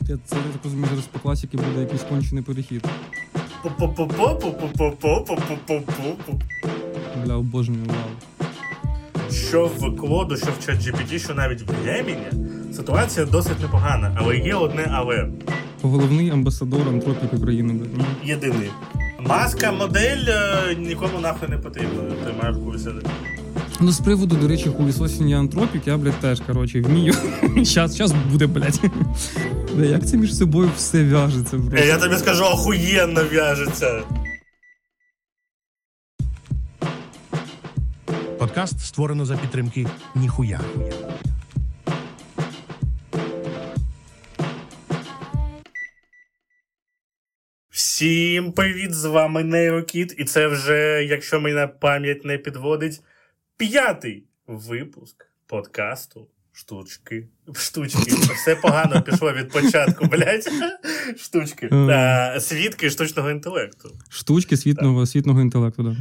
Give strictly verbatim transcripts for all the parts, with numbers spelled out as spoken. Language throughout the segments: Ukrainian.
Я це так розумію, зараз по класіки буде якийсь кончений перехід. Бля, обожнюю, вау. Що в Клоду, що в ChatGPT, що навіть в Gemini, ситуація досить непогана, але є одне але. Головний амбасадор антропік України, бля. Єдиний. Маска, модель нікому нахуй не потрібна, тримаю в курсі. Ну, з приводу, до речі, хуєсосіння антропік, я, блядь, теж, коротше, вмію. Щас, щас буде, блядь. Бля, як це між собою все в'яжеться, просто. Я тобі скажу, охуєнно в'яжеться. Подкаст створено за підтримки Ніхуя. Всім привіт, з вами Нейрокіт, і це вже, якщо мене пам'ять не підводить, п'ятий випуск подкасту Штучки. Штучки. Все погано пішло від початку, блядь. Штучки. А, свідки штучного інтелекту. Штучки світного, світного інтелекту, да.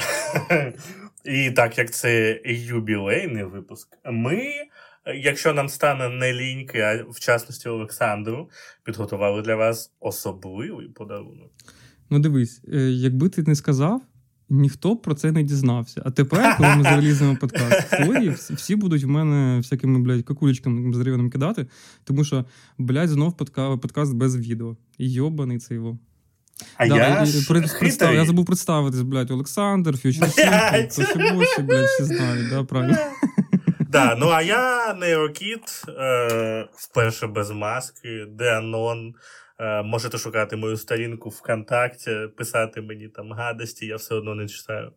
І так, як це юбілейний випуск, ми, якщо нам стане не ліньки, а в частності Олександру, підготували для вас особливий подарунок. Ну дивись, якби ти не сказав, ніхто б про це не дізнався. А тепер, коли ми заліземо подкаст, історії, всі будуть в мене всякими, блядь, какулечками з дерев'яним кидати, тому що, блядь, знов подка- подкаст без відео. Йобаний це його. А да, я і, ж представ... хитрий. Я забув представитись, блядь, Олександр, Фьючер Сімпл, Тосібосі, блядь, всі знають, да, правильно? Да, ну а я Нейрокіт, е, вперше без маски, де анон. Е, можете шукати мою сторінку ВКонтакті, писати мені там гадості, я все одно не читаю.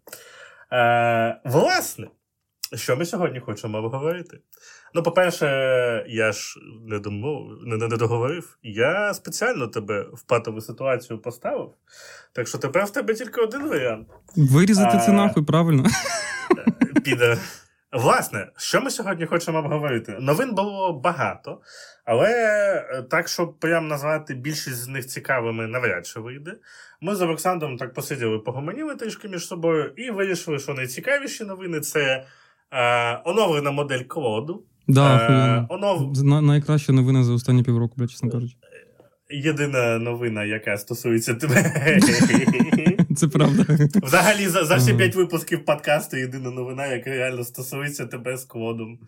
Е, власне, що ми сьогодні хочемо обговорити? Ну, по-перше, я ж не, домов... не, не договорив. Я спеціально тебе в патову ситуацію поставив. Так що тепер в тебе тільки один варіант. Вирізати а... це нахуй, правильно? Піде. Власне, що ми сьогодні хочемо обговорити? Новин було багато, але так, щоб прям назвати більшість з них цікавими, навряд чи вийде. Ми з Олександром так посиділи, погомоніли трішки між собою і вирішили, що найцікавіші новини – це е, оновлена модель Клоду. Да, е, онов... На, найкраща новина за останні півроку, блядь, чесно кажучи. Єдина новина, яка стосується тебе. Це правда. Взагалі, за, за всі п'ять випусків подкасту єдина новина, яка реально стосується тебе з Клодом.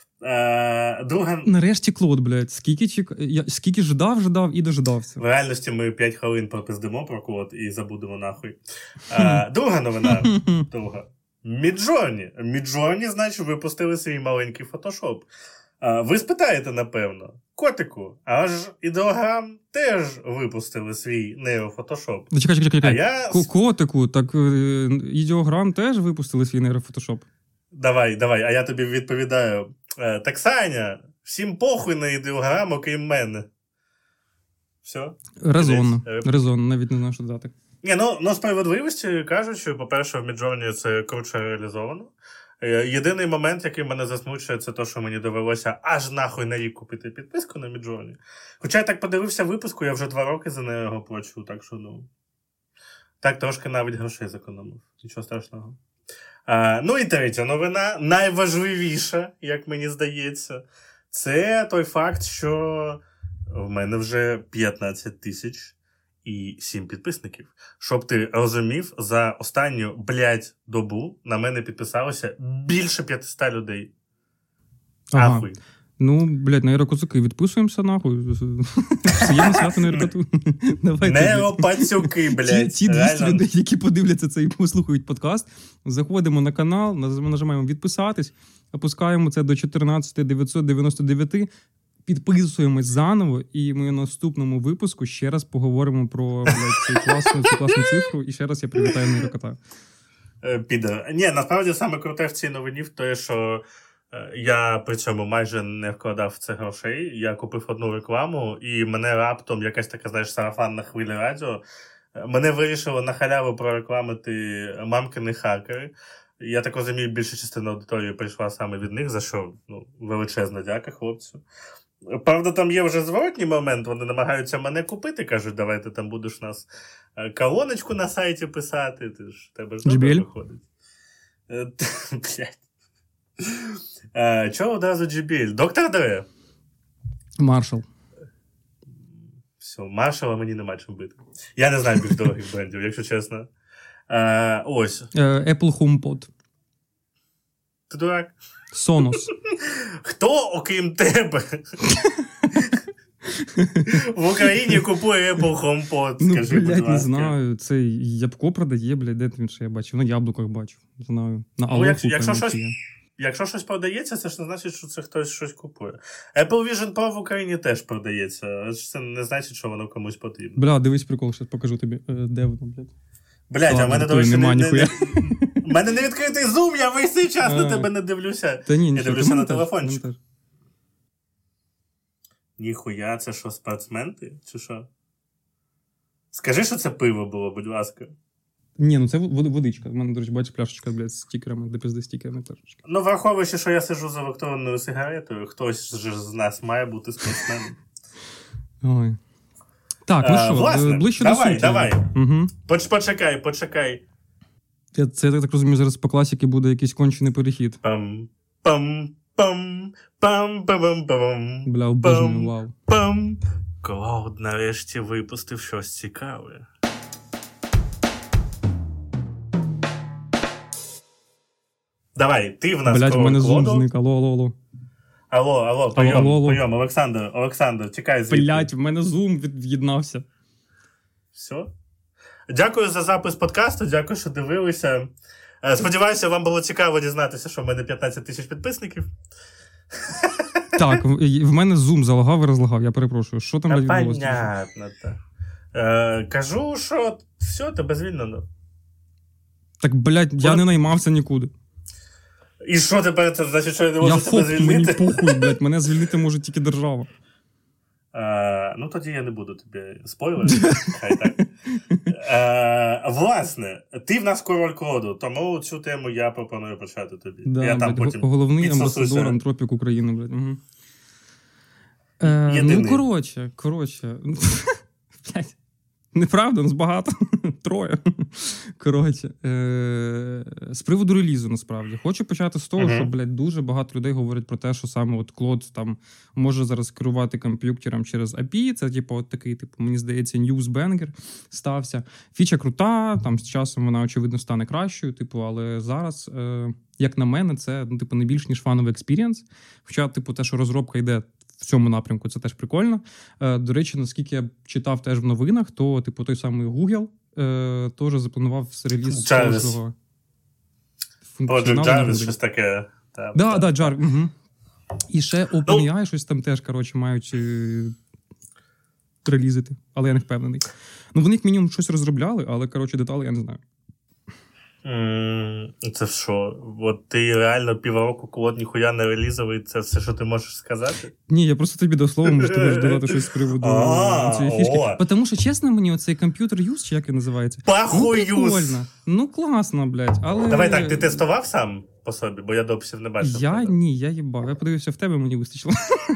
Е, друга... Нарешті Клод, блядь. Скільки, чек... Я... Скільки ждав, ждав і дождався. В реальності ми п'ять хвилин пропиздимо про Клод і забудемо нахуй. Е, друга новина. Друга. Міджорні. Міджорні, значить, випустили свій маленький фотошоп. Е, ви спитаєте, напевно, котику, аж ідеограм теж випустили свій нейрофотошоп. Чекай, чекай, чекай. Я... Котику, так ідеограм теж випустили свій нейрофотошоп? Давай, давай, а я тобі відповідаю. Е, так, Саня, всім похуй на ідеограм, окрім мене. Все? Резонно, резонно, навіть не знаю, що додати. Ні, ну, ну, справедливості кажуть, що, по-перше, в Midjourney це круче реалізовано. Єдиний момент, який мене засмучує, це те, що мені довелося аж нахуй на рік купити підписку на Midjourney. Хоча я так подивився випуску, я вже два роки за нею плачу, так що, ну, так трошки навіть грошей зекономив. Нічого страшного. А, ну і третя новина, найважливіша, як мені здається, це той факт, що в мене вже п'ятнадцять тисяч і сім підписників. Щоб ти розумів, за останню, блядь, добу на мене підписалося більше п'ятсот людей. Ага. Ахуй. Ну, блядь, нейрокоцуки, відписуємося нахуй. Всієму свято нейрокоту. Нейропацюки, блядь. Ті двісті людей, які подивляться це і послухають подкаст, заходимо на канал, нажимаємо відписатись, опускаємо це до чотирнадцять тисяч дев'ятсот дев'яносто дев'ять, підписуємось заново, і ми в наступному випуску ще раз поговоримо про, блядь, цю класну, цю класну цифру, і ще раз я привітаю нейрокота. Піде. Ні, насправді саме круте в цій новині в те, що я при цьому майже не вкладав в це грошей. Я купив одну рекламу, і мене раптом якась така, знаєш, сарафанна хвиля радіо. Мене вирішило на халяву прорекламити мамкини хакери. Я так розумію, більша частина аудиторії прийшла саме від них, за що, ну, величезна дяка хлопцю. Правда, там є вже зворотній момент, вони намагаються мене купити, кажуть, давай ти там будеш нас колоночку на сайті писати, ти ж, тебе ж добре виходить. Блядь. Чого одразу джі бі ел? Доктор Дре? Маршал. Все, Маршала мені нема чим бити. Я не знаю більш дорогих брендів, якщо чесно. Е, ось. Apple HomePod. Ти дурак? Sonos. Хто, окрім тебе, в Україні купує Apple HomePod? Ну, Скажи, будь блядь, ласка. не знаю. Це Ябко продає, блядь, де він ще я бачив? На Яблуках бачив. Не знаю. На Ну, Алоху, як- якщо певно, щось- є. Якщо щось продається, це ж не значить, що це хтось щось купує. Apple Vision Pro в Україні теж продається, але ж це не значить, що воно комусь потрібно. Бля, дивись прикол, щас покажу тобі. Е, Де воно, блядь? Блядь, а в Ладно, мене, то до речі, нема не, не, ніхуя. не, в мене не відкритий зум, я весь цей час на А. тебе не дивлюся. Та ні, Я нічого. дивлюся Та на мене теж, телефончик. мене теж. Ніхуя, це що, спортсмен ти? Чи що? Скажи, що це пиво було, будь ласка. Ні, ну це вод- водичка. У мене, до речі, бачиш, пляшечка, блядь, з стікерами, де пизди стікерами пляшечка. Ну, враховуючи, що я сиджу за електронною сигаретою, хтось же з нас має бути спортсменом. Ой. Так, ну А, що, власне, е, ближче давай, до суті. давай. Угу. Поч, почекай, почекай. Я, це, я так розумію, зараз по класіки буде якийсь кончений перехід. Пам, пам, пам, пам, пам, пам, Бля, обожнюю, пам, вау. пам. Клауд нарешті випустив щось цікаве. Давай, ти в нас Блядь, в мене зум Клоду. зник, алло, алло, алло. Алло, алло, прийом, алло, алло. прийом, Олександр, Олександр, чекай звідти. Блядь, в мене зум від- від'єднався. Все. Дякую за запис подкасту, дякую, що дивилися. Е, Сподіваюся, вам було цікаво дізнатися, що в мене п'ятнадцять тисяч підписників. Так, в в мене зум залагав і розлагав, я перепрошую. Що там, Та блядь, відбулося? понятно. Та. Е, кажу, що все, тебе звільнено. Так, блядь, я не наймався нікуди. І що тепер це значить, що я не Я можу тебе фоп, мені звільнити? похуй, блядь, мене звільнити може тільки держава. Е, ну, тоді я не буду тобі спойлерити. Хай так. Е, власне, ти в нас король коду, тому цю тему я пропоную почати тобі. Да, я там блядь, потім головний підсосуся. амбасадор Антропік України, блядь. Угу. Е, Єдиний. ну, коротше, коротше. Блядь. Неправда, нас багато. Троє. Коротше. Е, з приводу релізу, насправді. Хочу почати з того, Мгм. що, блядь, дуже багато людей говорять про те, що саме от Клод там може зараз керувати комп'ютером через ей пі ай. Це, типу, от такий, типу, мені здається, ньюсбенгер стався. Фіча крута, там з часом вона, очевидно, стане кращою, типу, але зараз, е, як на мене, це, ну, типу, не більш ніж фановий експірієнс. Хоча, типу, те, що розробка йде в цьому напрямку, це теж прикольно. Е, до речі, наскільки я читав теж в новинах, то, типу, той самий Google е, теж запланував реліз Jarvis. свого Project функціоналу на Jarvis, Google. щось таке. Та, Да, та. да, Джар. Угу. І ще OpenAI щось там теж, коротше, мають е, релізити, але я не впевнений. Ну, вони як мінімум щось розробляли, але, коротше, деталі я не знаю. М, Це що? От ти реально півроку Клод ніхуя не релізовий, це все, що ти можеш сказати? Ні, я просто тобі дав слово, може ти можеш додати щось з приводу А, цієї фішки. о. Тому що, чесно, мені оцей комп'ютер юз, чи як він називається? Ну, Пахуюз! прикольно. Ну, класно, блядь, але... Давай так, ти тестував сам по собі, бо я дописів не бачив. Я ні, я їбав. Я подивився в тебе, мені вистачило.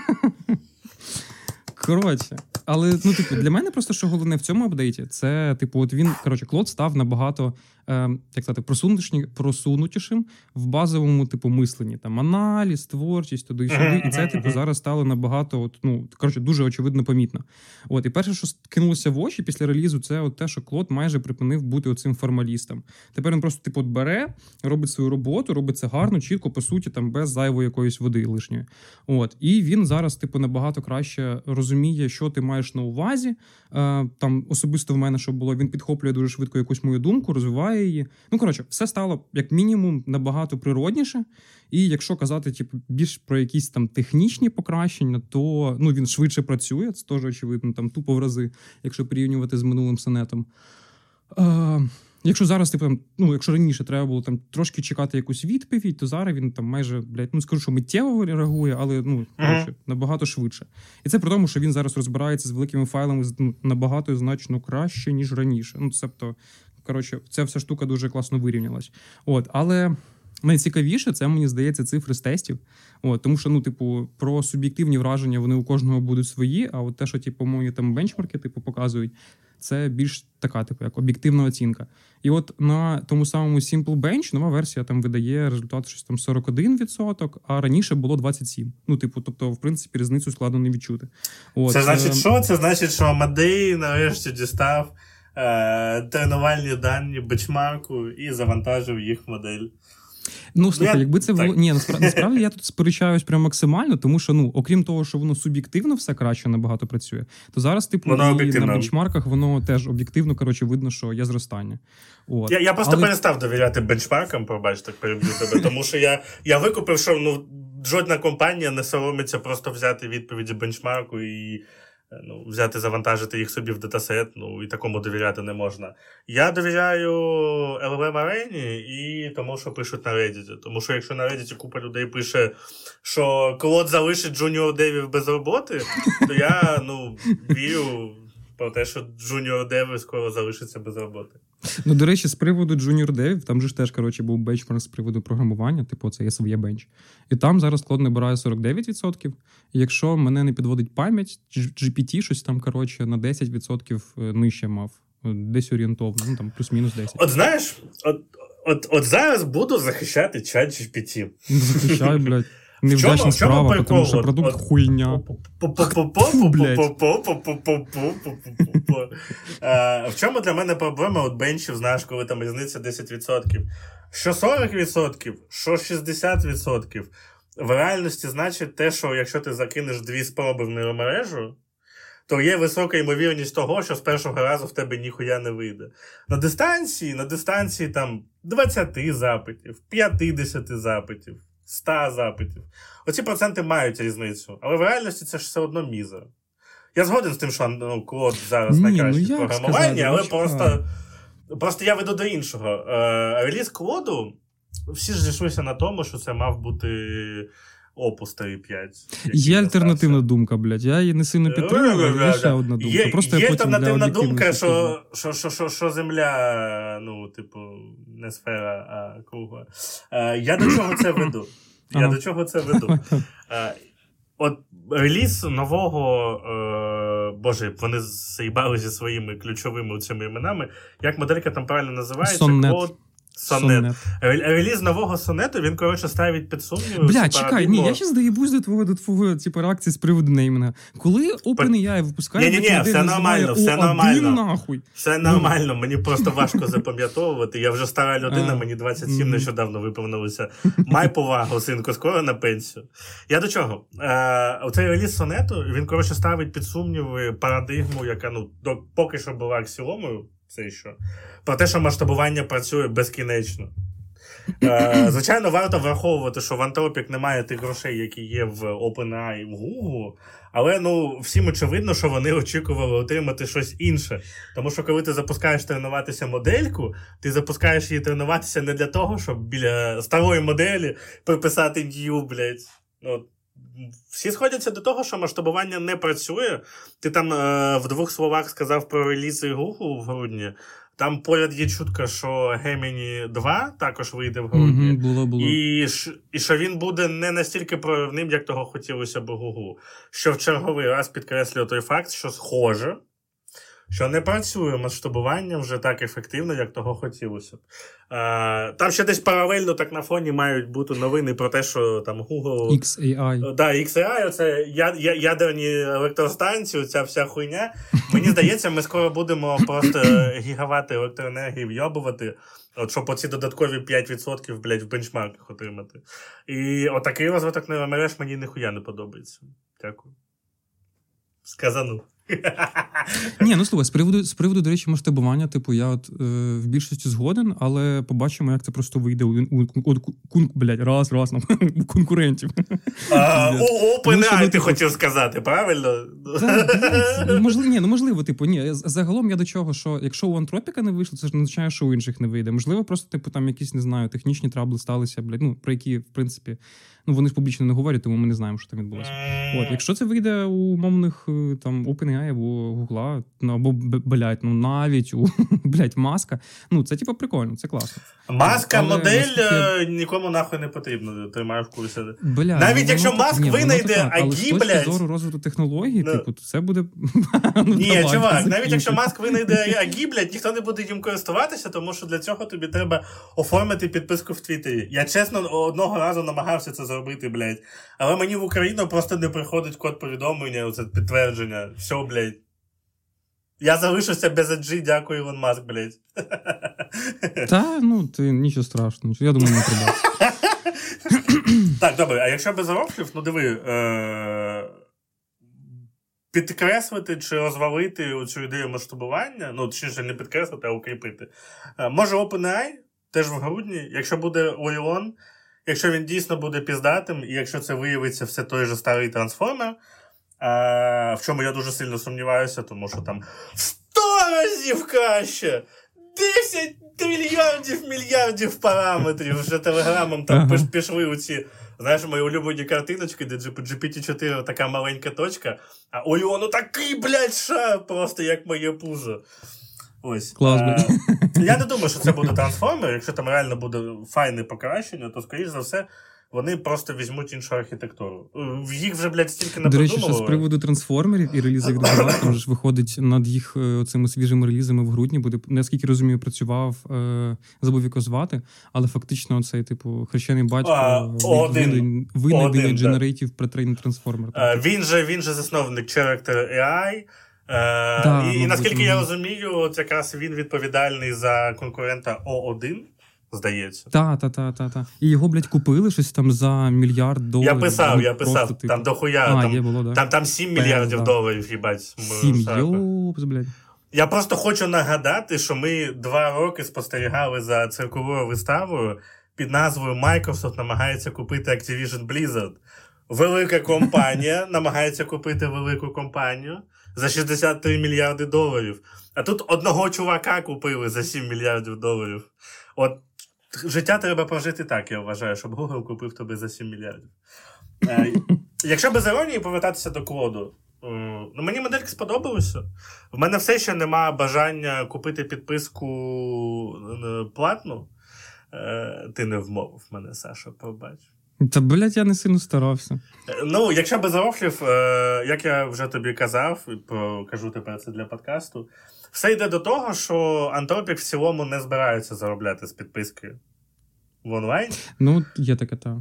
Коротше, але ну, типу, для мене просто що головне в цьому апдейті, це, типу, от він, коротше, Клод став набагато, е, як сказати, просунутішні- просунутішим в базовому, типу, мисленні. Там аналіз, творчість, туди і сюди. І це, типу, зараз стало набагато, от, ну, коротше, дуже очевидно помітно. От, і перше, що кинулося в очі після релізу, це от те, що Клод майже припинив бути оцим формалістом. Тепер він просто, типу, от бере, робить свою роботу, робить це гарно, чітко, по суті, там, без зайвої якоїсь води лишньої. От, і він зараз, типу, набагато краще розуміє, що ти маєш на увазі. Е, там особисто в мене, що було, він підхоплює дуже швидко якусь мою думку, розвиває її. Ну, коротше, все стало, як мінімум, набагато природніше. І якщо казати, типу, більш про якісь там технічні покращення, то ну, він швидше працює, це теж очевидно, там тупо в рази, якщо порівнювати з минулим сонетом. Е, Якщо зараз, типу, там, ну, якщо раніше треба було там трошки чекати якусь відповідь, то зараз він там майже, блядь, ну скажу, що миттєво реагує, але ну, коротше, uh-huh. набагато швидше. І це при тому, що він зараз розбирається з великими файлами ну, набагато значно краще, ніж раніше. Ну, тобто, коротше, ця вся штука дуже класно вирівнялась. От, але найцікавіше, це, мені здається, цифри з тестів. От, тому що, ну, типу, про суб'єктивні враження вони у кожного будуть свої, а от те, що, типу, мої там бенчмарки, типу, показують, це більш така, типу, як об'єктивна оцінка. І от на тому самому Simple Bench нова версія там видає результат щось там сорок один відсоток, а раніше було двадцять сім. Ну, типу, тобто, в принципі, різницю складно не відчути. От, це значить, що? Це значить, що Амадей нарешті дістав е- тренувальні дані бенчмарку і завантажив їх в модель. Ну, слухай, я... якби це було... Ні, насправді, насправді я тут сперечаюсь прям максимально, тому що, ну, окрім того, що воно суб'єктивно все краще набагато працює, то зараз, типу, і на бенчмарках воно теж об'єктивно, коротше, видно, що є зростання. От. Я, я просто Але... перестав довіряти бенчмаркам, пробач, так переб'ю тебе, тому що я, я викупив, що, ну, жодна компанія не соромиться просто взяти відповіді бенчмарку і ну, взяти, завантажити їх собі в датасет, ну, і такому довіряти не можна. Я довіряю ел ел ем Arena і тому, що пишуть на Reddit. Тому що якщо на Reddit купа людей пише, що Клод залишить джуніор девів без роботи, то я, ну, вірю про те, що джуніор деви скоро залишиться без роботи. Ну, до речі, з приводу Junior Dev, там же ж теж, коротше, був бенчмарк з приводу програмування, типу, це ес ві є Bench. І там зараз Клод набирає сорок дев'ять відсотків. І якщо мене не підводить пам'ять, джі пі ті щось там, коротше, на десять відсотків нижче мав. Десь орієнтовно, ну, там, плюс-мінус десять. От знаєш, от, от, от зараз буду захищати чат джі пі ті. Ну, захищай, блядь. Невдячна справа, тому що продукт хуйня. В чому для мене проблема от бенчів, знаєш, коли там різниця десять відсотків? Що сорок відсотків, що шістдесят відсотків. В реальності значить те, що якщо ти закинеш дві спроби в нейромережу, то є висока ймовірність того, що з першого разу в тебе ніхуя не вийде. На дистанції, на дистанції там двадцять запитів, п'ятдесят запитів, сто запитів. Оці проценти мають різницю. Але в реальності це ж все одно мізер. Я згоден з тим, що ну, Клод зараз Ні, найкращий ну, в програмуванні, сказати, але просто, просто я веду до іншого. Е, реліз Клоду, всі ж зійшлися на тому, що це мав бути Opus три п'ять. Є альтернативна думка, блядь. Я її не сильно підтримую, але є ще одна думка. Є, Просто є я потім альтернативна для думка, що, що, що, що, що Земля, ну, типу, не сфера, а кругла. Е, я до чого це веду? Я ага. до чого це веду? Е, от реліз нового, е, боже, вони заїбали зі своїми ключовими цими іменами. Як моделька там правильно називається? Сонет. Сонет. Реліз нового сонету, він, коротше, ставить під сумнів. Бля, чекай, ні, я щас доїбусь до твого, до твого, типу, реакції з приводу неймінга. Коли OpenAI випускає... Ні, ні, ні, все нормально, все нормально. Нахуй. Все нормально, мені просто важко запам'ятовувати. Я вже стара людина, мені двадцять сім нещодавно виповнилося. Май повагу, синку, скоро на пенсію. Я до чого? Е, оцей реліз сонету, він, коротше, ставить під сумніви парадигму, яка, ну, до, поки що була аксіомою, все що. Про те, що масштабування працює безкінечно. Е, звичайно, варто враховувати, що в Anthropic немає тих грошей, які є в OpenAI і в Google, але, ну, всім очевидно, що вони очікували отримати щось інше. Тому що, коли ти запускаєш тренуватися модельку, ти запускаєш її тренуватися не для того, щоб біля старої моделі приписати new, блядь. Ну, всі сходяться до того, що масштабування не працює. Ти там е, в двох словах сказав про релізи Google в грудні. Там поряд є чутка, що Gemini два також вийде в грудні. Mm-hmm, було, було. І, і що він буде не настільки проривним, як того хотілося б Google. Що в черговий раз підкреслює той факт, що схоже, що не працює масштабування вже так ефективно, як того хотілося б. А, там ще десь паралельно так на фоні мають бути новини про те, що там Google... ікс ей ай. Да, ікс ей ай, оце я, я, ядерні електростанції, ця вся хуйня. Мені здається, ми скоро будемо просто гігавати електроенергії вйобувати, от щоб оці додаткові п'ять відсотків, блядь, в бенчмарках отримати. І отакий розвиток нейромереж мені ніхуя не подобається. Дякую. Сказану. Ні, ну слухай, з приводу, з приводу, до речі, масштабування, типу, я от е, в більшості згоден, але побачимо, як це просто вийде у, у, у, у блядь, раз, раз, у конкурентів. А, у OpenAI ти хотів сказати, правильно? Так, можливо, ні, ну можливо, типу, ні, загалом я до чого, що якщо у Anthropic не вийшло, це ж не означає, що у інших не вийде. Можливо, просто, типу, там якісь, не знаю, технічні трабли сталися, блядь, ну, про які, в принципі, ну, вони ж публічно не говорять, тому ми не знаємо, що там відбулося. От, якщо це вийде у мовних, там, OpenAI, OpenAI або Гугла, ну, або, блядь, ну, навіть у, блядь, Маска. Ну, це, типу, прикольно, це класно. Маска, але, модель наскільки... нікому нахуй не потрібно, тримаю в курсі. Бля, навіть ну, якщо так, Маск ні, винайде так, але АГІ, з точки блядь... зору розвитку технологій, ну... типу, то це буде... ну, ні, давай, чувак, навіть якщо Маск винайде АГІ, блядь, ніхто не буде їм користуватися, тому що для цього тобі треба оформити підписку в Твіттері. Я, чесно, одного разу намагався це зробити, блядь. Але мені в Україну просто не приходить код повідомлення, оце підтвердження. Все, блядь. Я залишуся без АДЖ, дякую, Ілон Маск, блядь. Та, ну, ти нічого страшного. Я думаю, не треба. Так, добре, а якщо без рофлів, ну диви, е- підкреслити чи розвалити цю ідею масштабування, ну, точніше, не підкреслити, а укріпити. Е- може OpenAI, теж в грудні, якщо буде Оріон, якщо він дійсно буде піздатим, і якщо це виявиться все той же старий трансформер, а, в чому я дуже сильно сумніваюся, тому що там сто разів краще, десять трильйонів мільярдів параметрів, вже телеграмом там ага. пішли у ці, знаєш, мої улюблені картиночки, де джі пі ті чотири така маленька точка, а Оріону такий, блядь, шар, просто як моє пузо. Ось. Клас, блядь. Я не думаю, що це буде трансформер. Якщо там реально буде файне покращення, то, скоріш за все, вони просто візьмуть іншу архітектуру. Їх вже, блядь, стільки не придумали. До речі, що з приводу трансформерів і релізу їх дуже там ж виходить над їх оцими свіжими релізами в грудні. Буде, наскільки розумію, працював, е, забув його звати, але фактично оцей, типу, хрещений батько винайдення Generative Pre-trained Transformer. А, він, же, він же засновник Character ей ай. Е, да, і, і наскільки бути, я розумію, от якраз він відповідальний за конкурента О один, здається. Так, так, так, так. Та. І його, блядь, купили щось там за мільярд доларів. Я писав, я писав, просто, типу... там дохуя, а, там, є було, да. там, там сім мільярдів да. доларів, їбать. сім, йопс, блядь. Я просто хочу нагадати, що ми два роки спостерігали за цирковою виставою під назвою Microsoft намагається купити Activision Blizzard. Велика компанія намагається купити велику компанію за шістдесят три мільярди доларів. А тут одного чувака купили за сім мільярдів доларів. От життя треба прожити так, я вважаю, щоб Google купив тобі за сім мільярдів. Е, якщо без іронії повертатися до Клоду, е, ну, мені модельки сподобалося. В мене все ще нема бажання купити підписку е, платну. Е, ти не вмовив мене, Саша, пробач. Та, блядь, я не сильно старався. Ну, якщо без рофлів, е, як я вже тобі казав, і покажу тепер це для подкасту, все йде до того, що Anthropic в цілому не збирається заробляти з підписки в онлайн. Ну, є таке, так.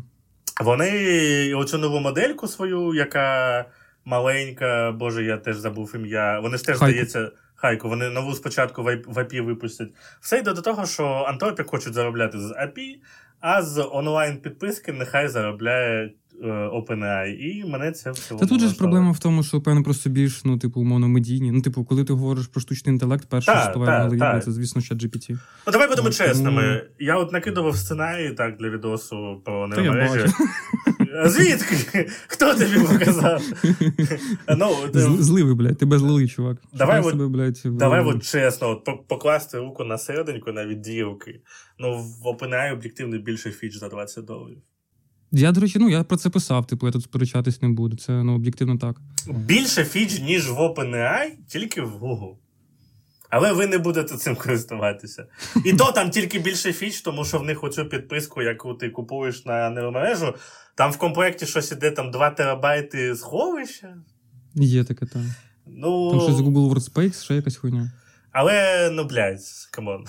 Вони оцю нову модельку свою, яка маленька, боже, я теж забув ім'я, вони ж теж, Хайку. здається, Хайку, вони нову спочатку в ей пі випустять. Все йде до того, що Anthropic хочуть заробляти з ей пі, а з онлайн-підписки нехай заробляє е, OpenAI. І мене це в цілому. Та тут же ж проблема в тому, що, певно, просто більш, ну, типу, умовно, медійні. Ну, типу, коли ти говориш про штучний інтелект, перше, що ставає в голові, це, звісно, ще джі пі ті. Ну, давай будемо чесними. Тому... Я от накидував сценарій, так, для відосу про нейромережі. Звідки? Хто тобі показав? ну, Зливий, блядь, тебе злили, чувак. Давай, от, себе, блядь, давай от чесно, от, покласти руку на серединку, навіть дві руки. Ну, в OpenAI об'єктивно більше фіч за двадцять доларів. Я, до речі, ну, я про це писав, типу, я тут сперечатись не буду. Це, ну, об'єктивно так. Більше фіч, ніж в OpenAI, тільки в Google. Але ви не будете цим користуватися. І то там тільки більше фіч, тому що в них оцю підписку, яку ти купуєш на нейромережу, там в комплекті щось іде, там два терабайти сховища. Є таке, там. Ну... Там щось Google Workspace, ще якась хуйня. Але, ну, блядь, камон.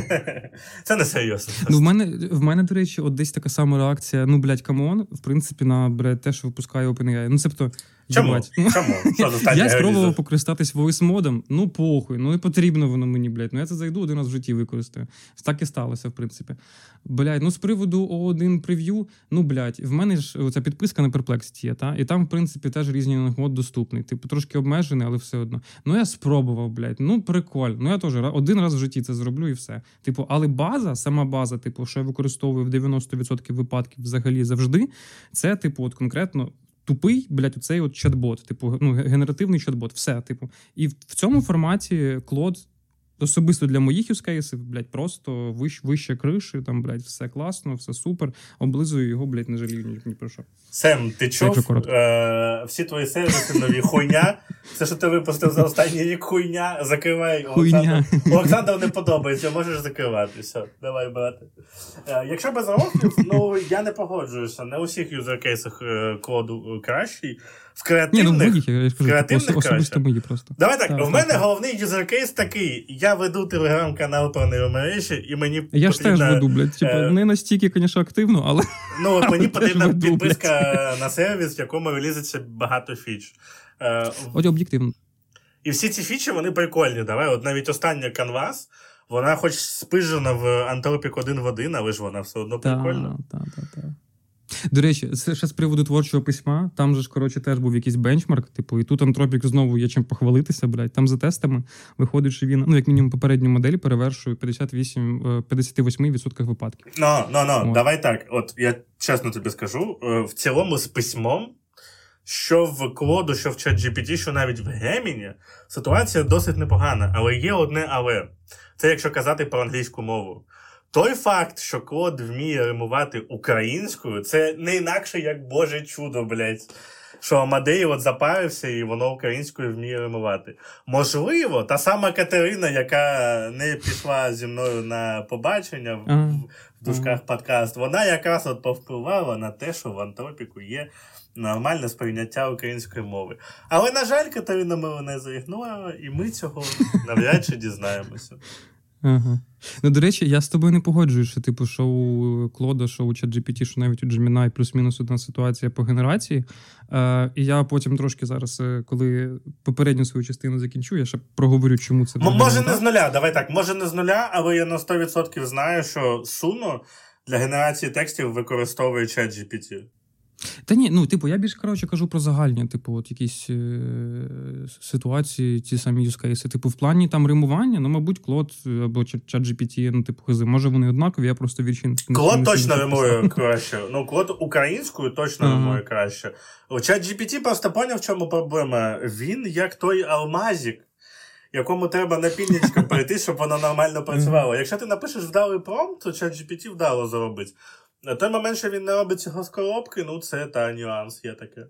Це не серйозно. Ну, в мене, в мене, до речі, от десь така сама реакція, ну, блядь, камон, в принципі, на, блядь, те, що випускає OpenAI. Ну, себто, Чому? Чому? Я спробував покористатись voice-модом, ну, похуй, ну, і потрібно воно мені, блядь. Ну, я це зайду, один раз в житті використаю. Так і сталося, в принципі. Блядь, ну, з приводу О один прев'ю, ну, блядь, в мене ж оця підписка на Perplexity є, та? І там, в принципі, теж різні нагод доступний. Типу, трошки обмежений, але все одно. Ну, я спробував, блядь, ну, прикольно. Ну, я теж один раз в житті це зроблю і все. Типу, але база, сама база, типу, що я використовую в дев'яносто відсотків випадків взагалі завжди, це, типу, от конкретно тупий, блядь, оцей от чат-бот, типу, ну, генеративний чат-бот, все, типу. І в цьому форматі Claude особисто для моїх юзкейсів, блядь, просто вищ, вище криші, там, блядь, все класно, все супер. Облизую його, блядь, не жалію ні, ні про що. Сем, ти чув? Е- всі твої сервіси нові хуйня. Все, що ти випустив за останній рік, хуйня. Закривай. Хуйня. Олександру не подобається, можеш закривати. Все, давай, брати. Е- якщо без рофлів, ну, я не погоджуюся. Не у всіх юзеркейсах е- коду кращий. В креативних, Ні, ну, будь-які, я ж кажу, креативних типу, особисто краще. мої просто. Давай так, так в мене так. головний юзеркейс такий. Я веду телеграм-канал про нейромережі, і мені Я потрібна... ж теж веду, блядь, типу, е... не настільки, звісно, активно, але... Ну, от мені потрібна веду, підписка блядь. На сервіс, в якому релізиться багато фіч. Е... От об'єктивно. І всі ці фічі, вони прикольні. Давай, от навіть остання Canvas, вона хоч спижена в Anthropic один в один, але ж вона все одно прикольна. Так, так, так, так. До речі, це ще з приводу творчого письма. Там же ж, коротше, теж був якийсь бенчмарк, типу, і тут Anthropic знову є чим похвалитися, блядь. Там за тестами виходить, що він, ну, як мінімум, попередню модель перевершує п'ятдесят вісім, п'ятдесят вісім відсотків випадків. Ну, ну, ну, давай так. От я чесно тобі скажу, в цілому з письмом, що в Клоду, що в ChatGPT, що навіть в Gemini, ситуація досить непогана. Але є одне але. Це якщо казати про англійську мову. Той факт, що Клод вміє римувати українською, це не інакше, як Боже чудо, блядь. Що Амадей от запарився, і воно українською вміє римувати. Можливо, та сама Катерина, яка не пішла зі мною на побачення в, uh-huh. в дужках uh-huh. подкаст, вона якраз от повпливала на те, що в Антропіку є нормальне сприйняття української мови. Але, на жаль, Катерина мене заігнорила, і ми цього навряд чи дізнаємося. Ага. Ну, до речі, я з тобою не погоджуюсь, що, типу, що у Клода, що у ChatGPT, що навіть у Gemini плюс-мінус одна ситуація по генерації. Е, і я потім трошки зараз, коли попередню свою частину закінчу, я ще проговорю, чому це... М- може не з нуля, давай так, може не з нуля, але я на сто відсотків знаю, що Suno для генерації текстів використовує ChatGPT. Та ні, ну, типу, я більше, коротше, кажу про загальні, типу, от якісь е- ситуації, ті самі юзкейси. Типу, в плані там римування, ну, мабуть, Клод або ChatGPT, ну, типу, хизи. Може, вони однакові, я просто вірші... Клод точно римує краще. Ну, Клод українською точно ага. римує краще. У ChatGPT просто поняв, в чому проблема. Він як той алмазик, якому треба на пільничку перейти, щоб воно нормально працювало. Якщо ти напишеш вдалий промпт, то ChatGPT вдало зробить. На той момент, що він не робить цього з коробки, ну це та нюанс є таке.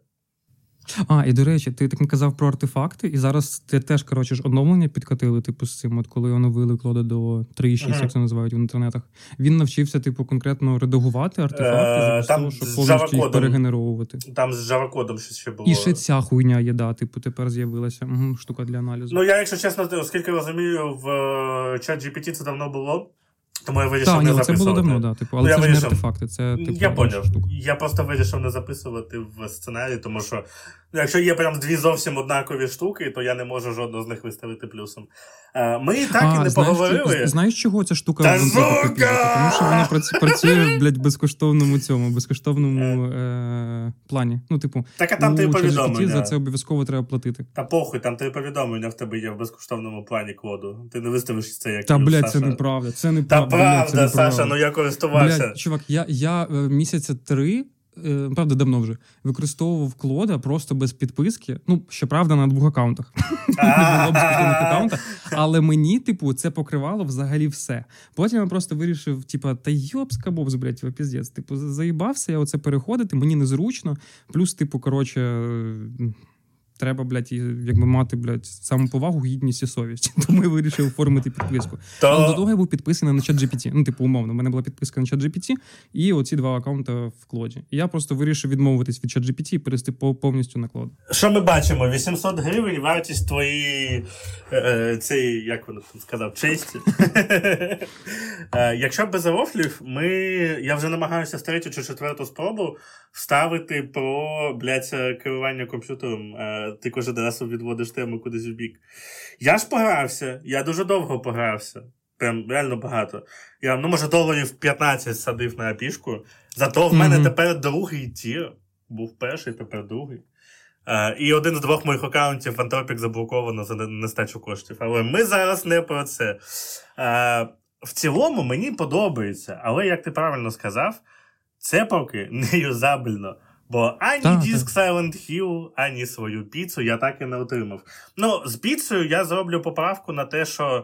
А, і до речі, ти так не казав про артефакти, і зараз ти теж, коротше, ж оновлення підкатили, типу, з цим, от коли оновили Клода до три і шість, uh-huh. як це називають в інтернетах. Він навчився, типу, конкретно редагувати артефакти, замість того, щоб повністю їх перегенеровувати. Там з Java-кодом щось ще було. І ще ця хуйня є, да, типу, тепер з'явилася. Угу, штука для аналізу. Ну, я, якщо чесно, оскільки розумію, в ChatGPT це давно було. Тому я вирішив так, не ні, записувати. Це було давно, да, типу, але ну, це ж вирішив... не артефакти, це типу. Я поняв. Я просто вирішив не записувати в сценарії, тому що якщо є прям дві зовсім однакові штуки, то я не можу жодну з них виставити плюсом. Ми і так а, і не знаєш, поговорили. Знаєш, чого ця штука Та в сука! Тому що вона працює, блядь, в безкоштовному цьому, безкоштовному е- плані. Ну, типу, так, а там три повідомлення. За це обов'язково треба платити. Та похуй, там три повідомлення в тебе є в безкоштовному плані Клоду. Ти не виставиш це як Та, плюс, блядь, Саша. це неправда. Це неправда. Та правда, блядь, це неправда. Саша, ну я користувався. Блядь, чувак, я, я місяця три, правда, давно вже, використовував Клода просто без підписки. Ну, щоправда, на двох аккаунтах. Не було безкоштовних аккаунтах. Але мені, типу, це покривало взагалі все. Потім я просто вирішив, типу, та йобска бобс, блядь, піздець. Типу, заїбався я оце переходити, мені незручно. Плюс, типу, коротше... Треба, блядь, якби мати, блядь, самоповагу, гідність і совість. Тому я вирішив оформити підписку. То... Але до того я був підписаний на ChatGPT. Ну, типу, умовно, у мене була підписка на ChatGPT і оці два аккаунти в Клоді. І я просто вирішив відмовитись від ChatGPT і перейти повністю на Клод. Що ми бачимо? вісімсот гривень вартість твоєї, е, цієї, як воно там сказав, честі. е, якщо без рофлів, ми, я вже намагаюся з третю чи четверту спробу вставити про, блядь, керування комп'ютером. Е, ти кожен раз відводиш тему кудись в бік. Я ж погрався, я дуже довго погрався. Прям реально багато. Я, ну, може, доларів п'ятнадцять садив на апішку. Зато в мене mm-hmm. тепер другий тір. Був перший, тепер другий. Uh, і один з двох моїх аккаунтів Anthropic заблоковано за нестачу коштів. Але ми зараз не про це. Uh, в цілому мені подобається. Але, як ти правильно сказав, це поки не юзабельно. Бо ані так, диск так. Silent Hill, ані свою піцу я так і не отримав. Ну, з піцею я зроблю поправку на те, що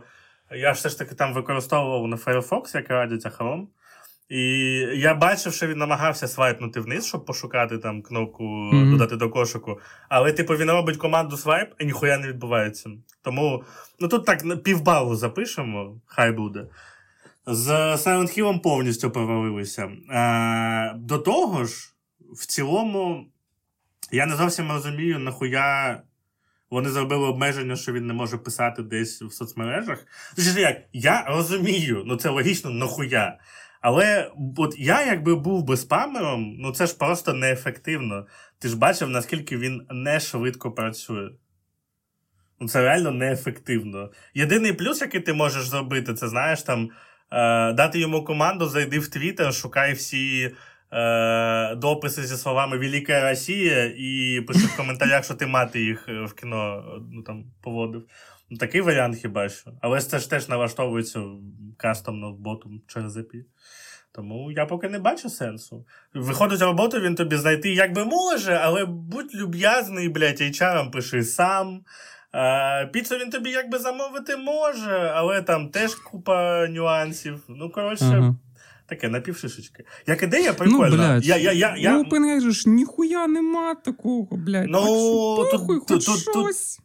я все ж таки там використовував на Firefox, як радять Chrome. І я бачив, що він намагався свайпнути вниз, щоб пошукати там кнопку mm-hmm. додати до кошику. Але, типу, він робить команду свайп, і ніхуя не відбувається. Тому, ну тут так півбалу запишемо, хай буде. З Silent Hill'ом повністю провалилися. А, до того ж, в цілому, я не зовсім розумію, нахуя вони зробили обмеження, що він не може писати десь в соцмережах. Тобто, як, я розумію, ну це логічно, нахуя. Але от я, якби був би спамером, ну це ж просто неефективно. Ти ж бачив, наскільки він не швидко працює. Ну це реально неефективно. Єдиний плюс, який ти можеш зробити, це, знаєш, там, е, дати йому команду, зайди в Твіттер, шукай всі е, дописи зі словами «Велика Росія» і пиши в коментарях, що ти мати їх в кіно, ну, там, поводив. Ну, такий варіант хіба що. Але це ж теж налаштовується кастомно в боту через ей пі ай. Тому я поки не бачу сенсу. Виходить роботу, він тобі знайти як би може, але будь люб'язний, блядь, ейч ар-ом пиши сам. А, піцу він тобі як би замовити може, але там теж купа нюансів. Ну, коротше, ага. Таке, напівшишечки. Як ідея, прикольна. Ну, блядь, я, я, я, я... ну, опиняй же ж, ніхуя нема такого, блядь. Ну, так що похуй, хоч щось.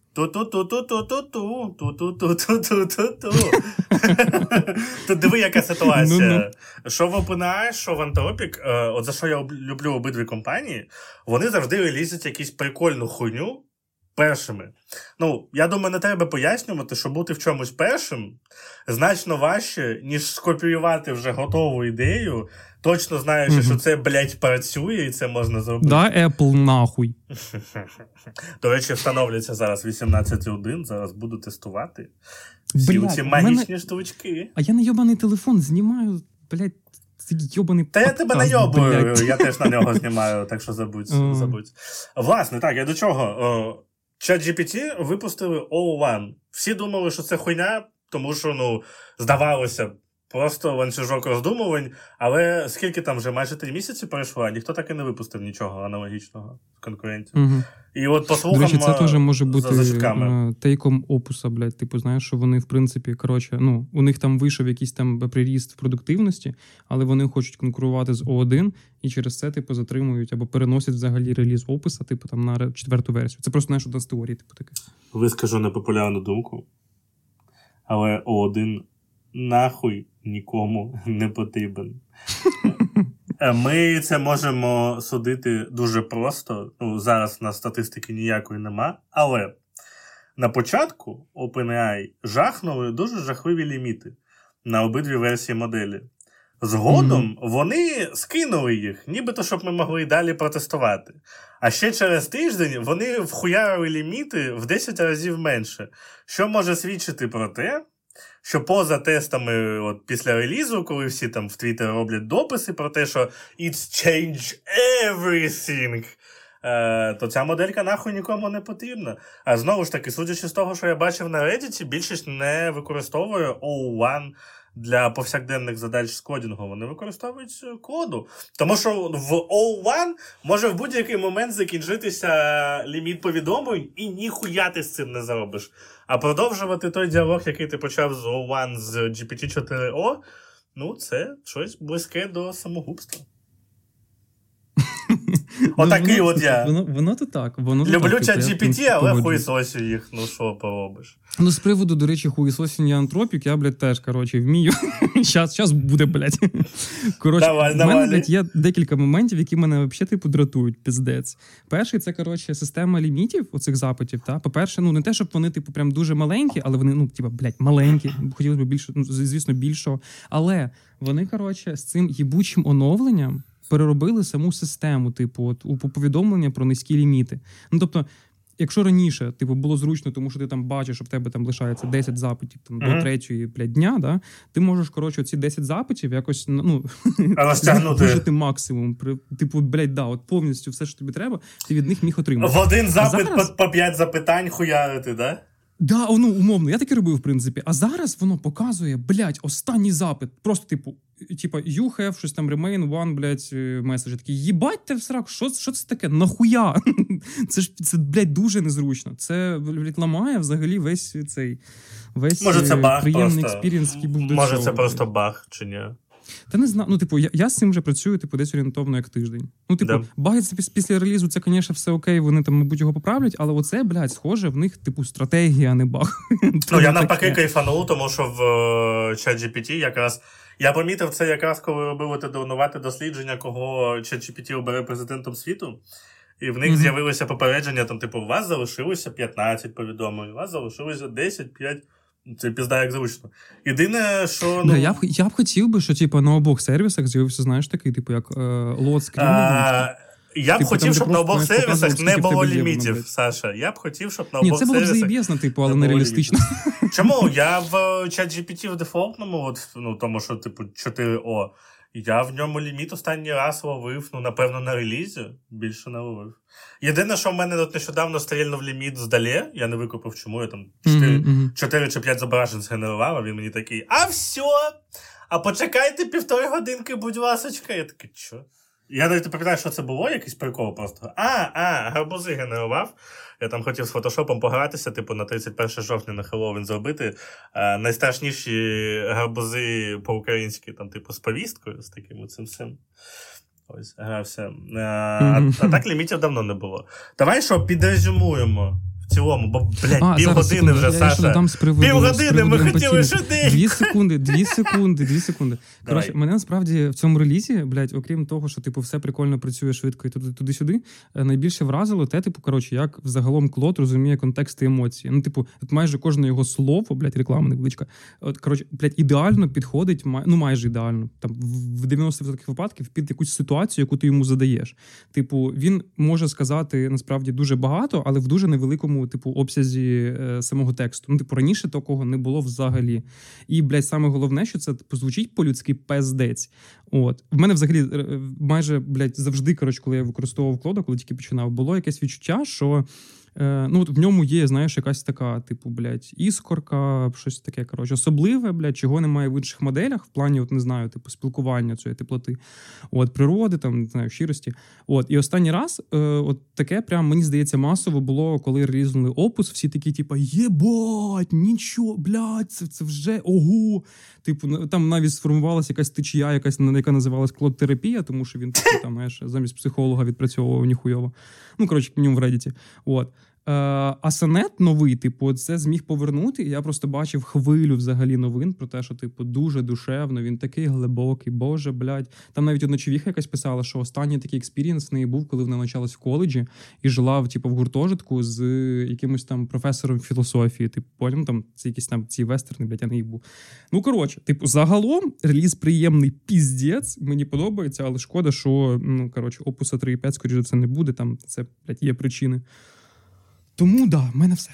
Ту-ту-ту-ту-ту-ту-ту-ту-ту-ту-ту. Тут диви, яка ситуація. Що в OpenAI, що в Anthropic, от за що я люблю обидві компанії, вони завжди релізять якусь прикольну хуйню першими. Ну, я думаю, не треба пояснювати, що бути в чомусь першим значно важче, ніж скопіювати вже готову ідею, точно знаючи, mm-hmm. що це, блядь, працює і це можна зробити. Да, Apple нахуй. До речі, встановлюється зараз вісімнадцять один, зараз буду тестувати всі ці магічні мене... штучки. А я на йобаний телефон знімаю, блядь, цей йобаний Та подкаст, я тебе найобую, я теж на нього знімаю, так що забудь, забудь. Власне, так, я до чого? ChatGPT випустили о один. Всі думали, що це хуйня, тому що, ну, здавалося, просто ланцюжок роздумувань, але скільки там вже майже три місяці пройшло, ніхто так і не випустив нічого аналогічного з конкурентів. Угу. І от по слухам, до речі, це теж може бути тейком опуса, блядь. Типу, знаєш, що вони, в принципі, коротше, ну, у них там вийшов якийсь там приріст в продуктивності, але вони хочуть конкурувати з о один, і через це, типу, затримують або переносять взагалі реліз опуса, типу, там, на четверту версію. Це просто, знаєш, одна з теорій, типу, таке. Вискажу непопулярну думку, але о один нахуй нікому не потрібен. Ми це можемо судити дуже просто. Ну, зараз на статистики ніякої нема. Але на початку OpenAI жахнули дуже жахливі ліміти на обидві версії моделі. Згодом mm-hmm. вони скинули їх, нібито, щоб ми могли і далі протестувати. А ще через тиждень вони вхуярили ліміти в десять разів менше. Що може свідчити про те, що поза тестами от, після релізу, коли всі там в Твіттері роблять дописи про те, що «It's changed everything», е, то ця моделька нахуй нікому не потрібна. А знову ж таки, судячи з того, що я бачив на Reddit, більшість не використовує о один для повсякденних задач з кодінгу. Вони використовують коду. Тому що в о один може в будь-який момент закінчитися ліміт повідомлень і ніхуя ти з цим не заробиш. А продовжувати той діалог, який ти почав з о один з джі пі ті чотири о, ну це щось близьке до самогубства. Отакий ну, от я. Воно, воно то так. Воно люблю ChatGPT, але хуйсосю їх. Ну що поробиш? Ну з приводу, до речі, хуйсосіння Anthropic, я, блядь, теж, коротше, вмію. Щас, щас буде, блядь. Коротше, в мене, блядь, є декілька моментів, які мене взагалі, типу, дратують, пиздець. Перший, це, коротше, система лімітів оцих запитів, та? По-перше, ну, не те, щоб вони, типу, прям дуже маленькі, але вони, ну, типу, блядь, маленькі. Хотілося б більше, ну, звісно, більшого. Але вони, коротше, з цим їбучим оновленням переробили саму систему, типу, от, у повідомлення про низькі ліміти. Ну, тобто, якщо раніше, типу, було зручно, тому що ти там бачиш, що в тебе там лишається десять запитів там, mm-hmm. до третьої, блядь, дня, да? Ти можеш, коротше, ці десять запитів якось, ну, вижити максимум. Типу, блядь, да, от повністю все, що тобі треба, ти від них міг отримати. В один запит зараз... по, по п'ять запитань хуярити, да? Да, ну, умовно, я таке робив, в принципі. А зараз воно показує, блядь, останній запит. Просто, типу, типу, you have, щось там, remain one, блядь, меседж. Такий, їбать те в сраку, що, що це таке? Нахуя? Це ж, це, блядь, дуже незручно. Це, блядь, ламає взагалі весь цей, весь Може, це баг приємний просто. експірієнс, який був до Може, цього. це просто баг, чи ні? Та не знаю, ну, типу, я, я з цим вже працюю, типу, десь орієнтовно як тиждень. Ну, типу, Да. баги піс- після релізу, це, звісно, все окей, вони там, мабуть, його поправлять, але оце, блядь, схоже, в них, типу, стратегія, а не баг. Ну, я навпаки кайфанув, тому що в е, ChatGPT якраз... Я помітив це якраз, коли робили те дурнувате дослідження, кого ChatGPT обере президентом світу. І в них mm-hmm. з'явилося попередження, там, типу, у вас залишилося п'ятнадцять повідомлень, у вас залишилося десять, п'ять... Це пізда як зручно. Єдине, що... Ну... Да, я, б, я б хотів би, що типу, на обох сервісах з'явився, знаєш, такий, типу, як е, лот скрін. Я б типу, хотів, там, щоб на обох сервісах не було лімітів, є, Саша. Я б хотів, щоб на Ні, обох сервісах... Ні, це було б заєбєсно, типу, але не реалістично. Чому? Я в ChatGPT в дефолтному, от, ну, тому що, типу, чотири о, я в ньому ліміт останній раз ловив, ну, напевно, на релізі. Більше не ловив. Єдине, що в мене от нещодавно стрільнув ліміт здалі, я не викупив, чому я там чотири чи п'ять зображень згенерував, а він мені такий, а все, а почекайте півтори годинки, будь ласочка. Я такий, що? Я навіть не пам'ятаю, що це було, якийсь прикол просто. А, а, гарбузи генерував. Я там хотів з фотошопом погратися, типу, на тридцять перше жовтня на Хеллоуін зробити. А, найстрашніші гарбузи по-українськи, там, типу, з повісткою, з таким цим всім. Ось, грався. А, а, а так лімітів давно не було. Давай що, підрезюмуємо. В цілому, бо, блядь, півгодини вже, я Саша. Півгодини, ми хотіли швиденько. Дві секунди, дві секунди, дві секунди. Коротше, мене насправді в цьому релізі, блядь, окрім того, що, типу, все прикольно працює швидко і туди-сюди, найбільше вразило те, типу, коротше, як взагалом Клод розуміє контексти і емоції. Ну, типу, от майже кожне його слово, блядь, реклама невеличка, от, коротше, блядь, ідеально підходить, ну, майже ідеально, там, в дев'яносто відсотків випадків під якусь ситуацію, яку ти йому задаєш. Типу, він може сказати, насправді, дуже багато, але в дуже невеликому типу, обсязі е, самого тексту. Ну, типу, раніше такого не було взагалі. І, блядь, саме головне, що це типу, звучить по-людськи пездець. От. В мене взагалі майже, блядь, завжди, коротше, коли я використовував Клода, коли тільки починав, було якесь відчуття, що е, ну, от в ньому є, знаєш, якась така, типу, блядь, іскорка, щось таке, коротше, особливе, блядь, чого немає в інших моделях, в плані, от, не знаю, типу, спілкування цієї теплоти, от, природи, там, не знаю, щирості. От, і останній раз, е, от таке прям, мені здається, масово було, коли релізнули Опус, всі такі, типу, єбать, нічого, блядь, це, це вже, ого. Типу, там навіть сформувалася якась течія, якась, яка називалась Клод-терапія, тому що він, типу, там, знаєш, замість психолога відпрацьовував ніхуйово. Ну, коротше, к ньому в Reddit. От. А сонет новий, типу, це зміг повернути, і я просто бачив хвилю взагалі новин про те, що, типу, дуже душевно, він такий глибокий, боже, блядь. Там навіть одна човіха якась писала, що останній такий експірієнс в неї був, коли вона навчалась в коледжі і жила, типу, в гуртожитку з якимось там професором філософії, типу, потім там це якісь там ці вестерни, блядь, я не їх був. Ну, коротше, типу, загалом реліз приємний піздець, мені подобається, але шкода, що, ну, коротше, Опуса три і п'ять, скоріше за все, не буде, там це, блядь, є причини. Тому, да, в мене все.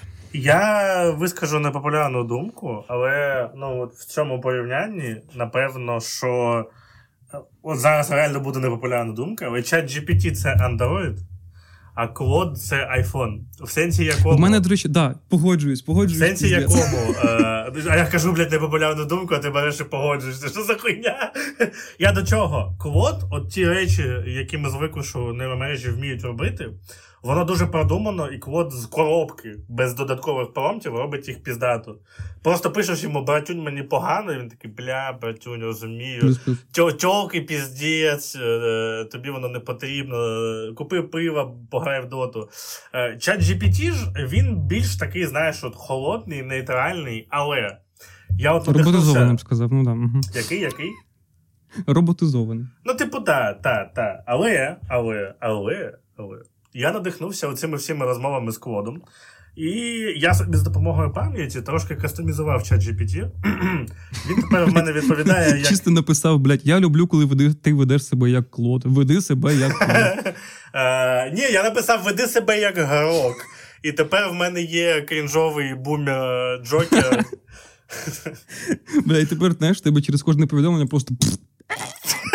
Я вискажу непопулярну думку, але ну, от в цьому порівнянні, напевно, що от зараз реально буде непопулярна думка, але ChatGPT – це Android, а Claude – це iPhone. В сенсі якому... В мене, до речі, да, погоджуюсь, погоджуюсь. В сенсі якому... Е, а я кажу, блядь, непопулярну думку, а ти береш і погоджуєшся. Що за хуйня? Я до чого? Claude, от ті речі, які ми звикли, що нейромережі вміють робити, воно дуже продумано, і Клод з коробки, без додаткових промптів, робить їх піздато. Просто пишеш йому, братюнь, мені погано, і він такий, бля, братюнь, розумію. Тьолки піздець, тобі воно не потрібно, купи пива, пограй в доту. ChatGPT ж, він більш такий, знаєш, от холодний, нейтральний, але я от надихнувся... Роботизований, б сказав, ну да. Угу. Який, який? Роботизований. Ну, типу, так, так, так. Але, але, але, але... Я надихнувся оцими всіми розмовами з Клодом, і я собі з допомогою пам'яті трошки кастомізував ChatGPT. Він тепер в мене відповідає, як... Чисто написав, блядь, я люблю, коли веди, ти ведеш себе як Клод. Веди себе як Клод. uh, ні, я написав, веди себе як Грок. І тепер в мене є крінжовий бумер Джокер. Бля, і тепер, знаєш, тебе через кожне повідомлення просто...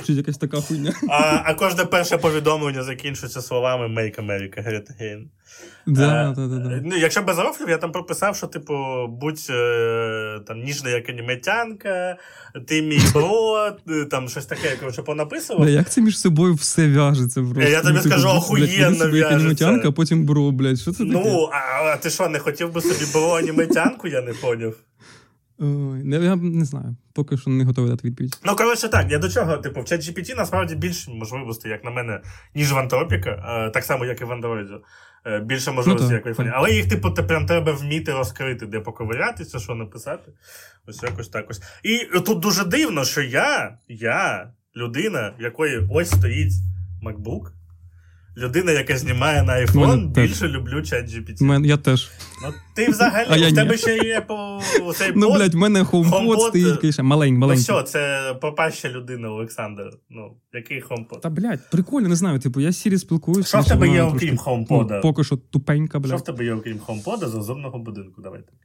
Щось якась така хуйня. А, а кожне перше повідомлення закінчується словами «Make America Great Again». Да, да, да, да. Ну, якщо без рофлів, я там прописав, що, типу, будь е, там, ніжна як аніметянка, ти мій бро, там щось таке, коротше, понаписував. Бля, як це між собою все в'яжеться просто? Я тобі Ну, скажу, блядь, охуєнно блядь, як в'яжеться. аніметянка, а потім бро, блядь, що це таке? Ну, а, а ти що, не хотів би собі бро аніметянку, я не поняв. Ой, не- я не знаю, поки що не готовий дати відповідь. Ну, коротше, так, я до чого, типу, в ChatGPT насправді більше можливостей, як на мене, ніж в Антропіка, е, так само, як і в Android. Е, Більше можливостей, Ну, як в так, айфоні. Але їх, типу, ти прям треба вміти розкрити, де поковирятися, що написати. Ось якось так ось. І тут дуже дивно, що я, я, людина, в якої ось стоїть MacBook, людина, яка знімає на iPhone, Мене теж. більше люблю ChatGPT. Мен, я теж. Ну, ти взагалі, А я в тебе ні. ще є по цей Ну, под. блядь, в мене HomePod HomePod, стоїть, конечно, малень, Ну маленький. що, це пропаща людина, Олександр. Ну, який HomePod? Та, блядь, прикольно, не знаю, типу, я з Сірі спілкуюся. Що в значить, тебе є, вона окрім трошки, HomePod? ну, поки що тупенька, Що в блядь. тебе є, окрім HomePod з розумного будинку? Давай так.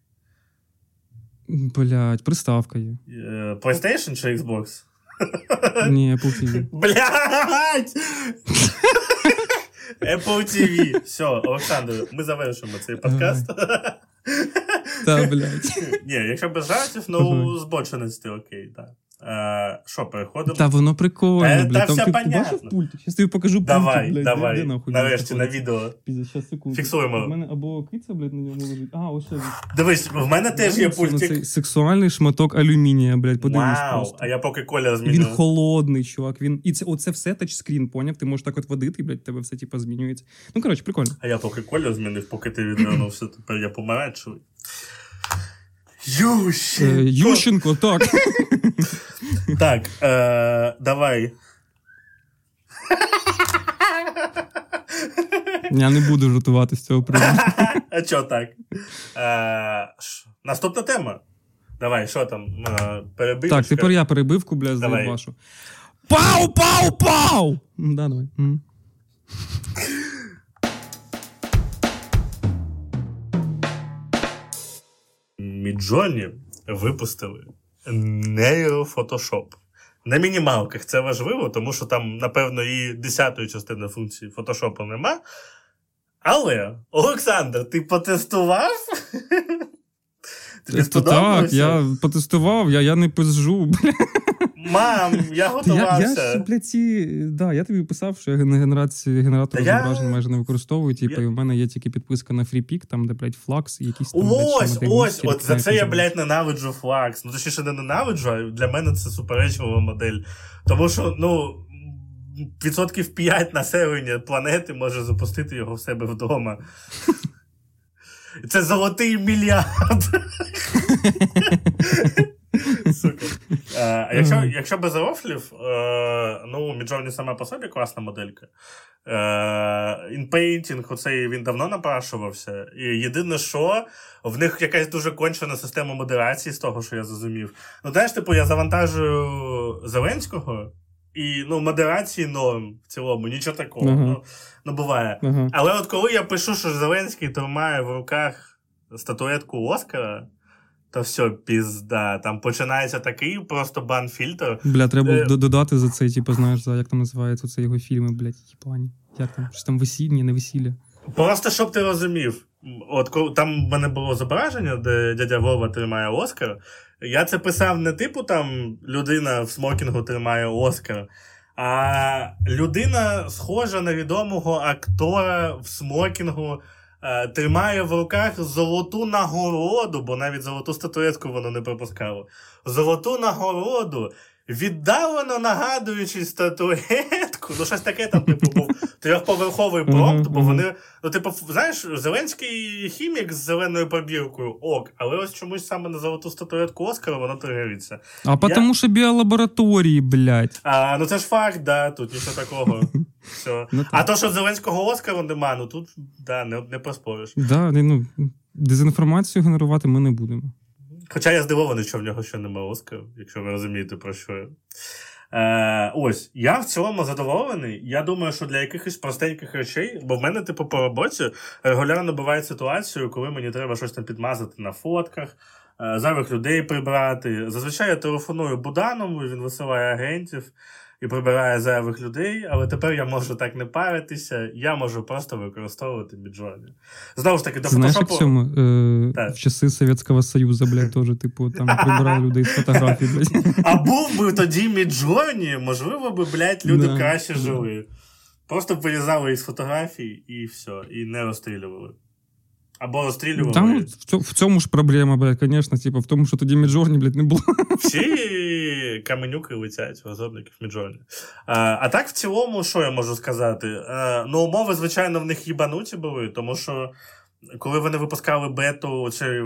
Блядь, приставка є. Е, PlayStation чи Xbox? Ні, Apple ті ві. Блядь! Apple ті ві. Все, Олександр, ми завершимо цей подкаст. Та, блядь. Ні, якщо без жартів, ну, Ага. збочинець ти окей, так. Е, Що, переходимо? Та воно прикольно, Та- та блядь. Там все ти понятно. бачив пульт? Щас тобі покажу пульт, Давай, блядь. давай. Де нахуй? Нарешті він на знаходиться? відео. Пізде, щас, секунду. Фіксуємо. У мене або киця, блядь, на ньому лежить. А, ось це. Дивись, в мене теж є Це на пультик. цей сексуальний шматок алюмінія, блядь, подивись Вау, просто. а я поки колір Він змінив. холодний, чувак. Він... І це, оце все тачскрін, поняв? Ти можеш так от водити, і, блядь, тебе все, типа, змінюється. Ну, коротше, прикольно. А я поки колір змінив, поки ти відвернувся, тепер я помаранчевий. Ющенко! Е, Ющенко, так. Так, е, давай. Я не буду жартувати з цього приводу. А чо так? Е, ш- наступна тема. Давай, що там? Е, перебивочка? Так, тепер я перебивку, блядь, Давай. здаю вашу. Пау, пау, пау! М, Да, давай. М. Midjourney випустили нейрофотошоп. На мінімалках це важливо, тому що там, напевно, і десятої частини функції фотошопу нема. Але, Олександр, ти потестував? Тобі То сподобалося? так, я потестував, я, я не пизжу, блядь. Мам, я Я, я готувався. ж, блядь, ці... Да, я тобі писав, що я ген- генерацію, генератор Та я- зображень майже не використовую, типу, Я- і в мене є тільки підписка на FreePic, там, де, блядь, флакс і якісь там, блядь, ще Ось, модельні ось, стільки, от за це які я, живуть. блядь, ненавиджу флакс. Ну, точніше, не ненавиджу, а для мене це суперечлива модель. Тому що, ну, відсотків п'ять населення планети може запустити його в себе вдома. Це золотий мільярд. Сука. Е, А якщо, якщо без рофлів, е, ну, Midjourney сама по собі класна моделька. Е, InPainting, оцей він давно напрашувався. І єдине, що в них якась дуже кончена система модерації, з того, що я зрозумів. Ну, знаєш, типу, я завантажую Зеленського, і, ну, модерації норм в цілому, нічого такого. Ага. Ну, ну, буває. Ага. Але от коли я пишу, що Зеленський тримає в руках статуетку Оскара, то все, пізда. Там починається такий просто бан-фільтр. Бля, треба Е, д- додати за цей, типу, знаєш, за як там називається це його фільми, блядь, які плані. Як там? Щось там весільні, не весілля. Просто щоб ти розумів. От коли там в мене було зображення, де дядя Вова тримає Оскар. Я це писав не типу там людина в смокінгу тримає Оскар, а людина, схожа на відомого актора в смокінгу, е, тримає в руках золоту нагороду, бо навіть золоту статуетку воно не пропускало. Золоту нагороду, віддалено нагадуючи статуетку. Ну, щось таке там, типу, був трьохповерховий промпт, бо вони, ну, типу, знаєш, Зеленський хімік з зеленою пробіркою, ок, але ось чомусь саме на золоту статуетку Оскара воно тригериться. А потому що біолабораторії, блядь. А, ну це ж факт, да, тут нічого такого. Все. Ну, так. А то, що Зеленського Оскару нема, ну тут, да, не, не поспориш. Да, ну, дезінформацію генерувати ми не будемо. Хоча я здивований, що в нього ще немає Оскару, якщо ви розумієте, про що я. Е, ось, я в цілому задоволений. Я думаю, що для якихось простеньких речей, бо в мене, типу, по роботі регулярно буває ситуація, коли мені треба щось там підмазати на фотках, е, зайвих людей прибрати. Зазвичай я телефоную Буданову, він висилає агентів. і прибирає зайвих людей, але тепер я можу так не паритися, я можу просто використовувати Midjourney. Знову ж таки, до Знаєш, як фотошопу... в цьому, е, в часи Совєтського Союзу, блядь, теж, типу, там прибирали людей з фотографій, блядь. А був би тоді Midjourney, можливо би, блядь, люди Да. краще жили. Просто вирізали із фотографій і все, і не розстрілювали. Або розстрілювали. Там в цьому, в цьому ж проблема, блядь, звісно, типу, в тому, що тоді Midjourney, блядь, не було. Всі каменюки летять у розробників Midjourney. А, а так, в цілому, що я можу сказати? А, ну, умови, звичайно, в них їбануті були, тому що коли вони випускали бету чи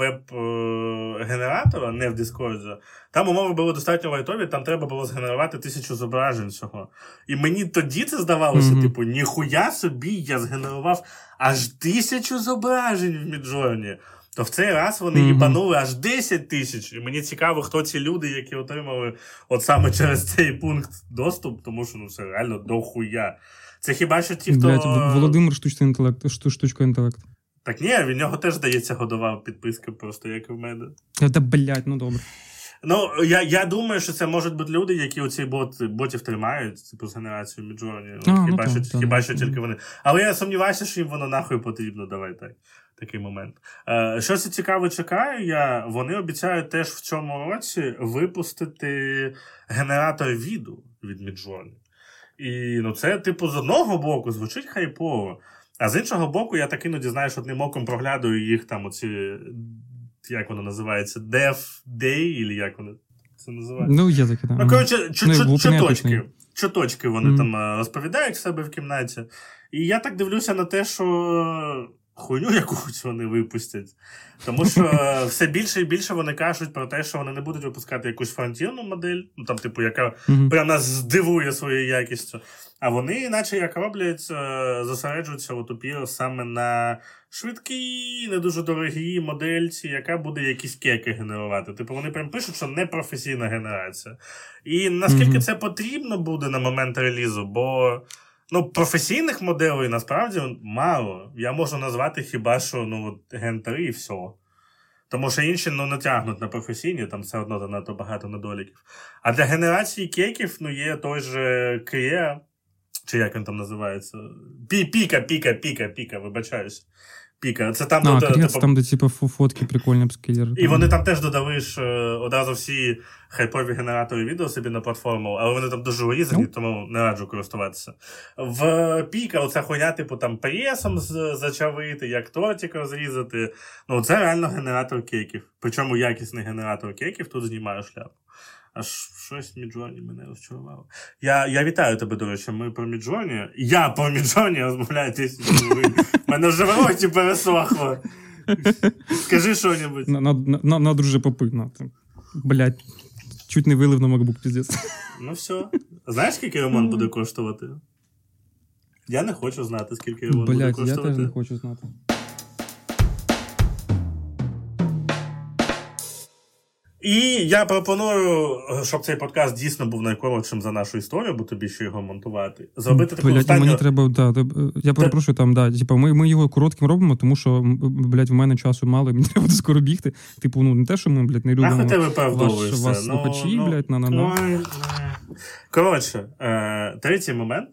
веб-генератора, не в Discord, там умови були достатньо лайтові, там треба було згенерувати тисячу зображень всього. І мені тоді це здавалося, mm-hmm. типу, ніхуя собі, я згенерував аж тисячу зображень в Midjourney. То в цей раз вони mm-hmm. їбанули аж десять тисяч. І мені цікаво, хто ці люди, які отримали от саме через цей пункт доступ, тому що ну це реально дохуя. Це хіба що ті, хто... Блядь, Володимир штучний інтелект, шту, штучка інтелект. Так ні, від нього теж дається годова підписка, просто як і в мене. Та, блядь, ну добре. Ну, я, я думаю, що це можуть бути люди, які оці бот, ботів тримають, типу, з генерацією Midjourney. А, хіба ну, що, так, хіба так, що так. тільки вони. Але я сумніваюся, що їм воно нахуй потрібно, давай так. Такий момент. Е, щось цікаве чекаю я. Вони обіцяють теж в цьому році випустити генератор відео від Midjourney. І ну, це, типу, з одного боку звучить хайпово. А з іншого боку, я так іноді, знаєш, одним оком проглядаю їх там оці, як воно називається, Dev Day, або як воно це називається? Ну, є таке, так. Ну, коротше, чуточки. Чуточки вони mm. там розповідають в себе в кімнаті. І я так дивлюся на те, що хуйню якусь вони випустять. Тому що все більше і більше вони кажуть про те, що вони не будуть випускати якусь фронтірну модель, ну там, типу, яка mm-hmm. прям нас здивує своєю якістю. А вони, іначе як роблять, зосереджуються у тупі саме на швидкій, не дуже дорогій модельці, яка буде якісь кеки генерувати. Типу вони прям пишуть, що не професійна генерація. І наскільки mm-hmm. це потрібно буде на момент релізу, бо ну, професійних моделей насправді мало. Я можу назвати хіба що ну, от, ген три і все. Тому що інші ну, не тягнуть на професійні, там все одно занадто багато недоліків. А для генерації кеків ну, є той же Кріа, чи як він там називається? Пі, піка, піка, піка, піка, вибачаюся. Піка. Це там, а, де, Кріа, типу, там, де типу, фотки прикольні скейлери. І вони там теж додали ж одразу всі хайпові генератори відео собі на платформу, але вони там дуже урізані, ну. тому не раджу користуватися. В Піка оця хуйня, типу, там пресом зачавити, як тортик розрізати. Ну, це реально генератор кейків. Причому якісний генератор кейків тут знімає шляпу. Аж щось Midjourney мене розчарувало. Я, я вітаю тебе, до речі, ми про Midjourney. Я про Midjourney розмовляю десять хвилин. Мене вже в роті пересохло. Скажи що-небудь. На, на, на, на друже попи. На, блядь, чуть не вилив на MacBook, пиздец. Ну все. Знаєш, скільки ремонт буде коштувати? Я не хочу знати, скільки ремонт блядь, буде коштувати. Блядь, я теж не хочу знати. І я пропоную, щоб цей подкаст дійсно був найкоротшим за нашу історію, бо тобі ще його монтувати. Зробити таку блядь, останню... мені треба, да, я перепрошую, там, да, типу, ми, ми його коротким робимо, тому що, блядь, в мене часу мало, і мені треба скоро бігти. Типу, ну, не те, що ми, блядь, не любимо Нахуй ти ваш, виправдовуєшся? вас Ну, слухачі, ну, блядь, на-на-на. Ой, коротше, е, третій момент.